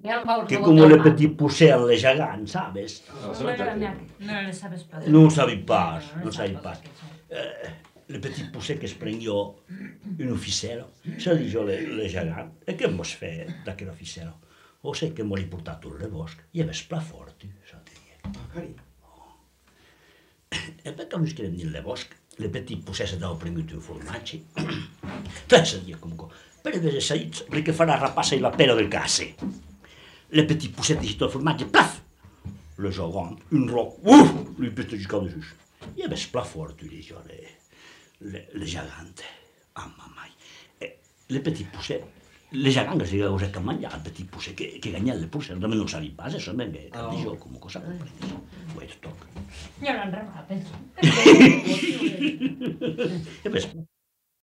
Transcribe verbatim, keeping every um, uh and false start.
Que como le petit poussé en le gegant, sabes? Non le sabes pas. Non savi pas, non savi pas. Le petit poussé che sprendiò un ufficiero, se dice le gegant, e che mos fe da che l'ufficiero? O sai che mo li portato le bosche, gli aveva splaforti, sa dire. E perché non scrive nelle bosche, le petit poussé se dava premuto un formaggi, pensa dire comunque, per vedere se perché farà rapassa la pera del casse. Le petit poussé diceva il formaggio, plaf! Le gegant, un roc, ouf! Lui pète jusqu'à dessus. Gli aveva splaforti, diceva le... Le, le gegante, ah mamma, e le petit poussé, le gegante si cosa che mangiare, le petit poussé che, che gagnare le poussé, non lo savi pas, se me che dicevo come cosa comprendere, questo tocca. Non l'hanno ramate. E beh,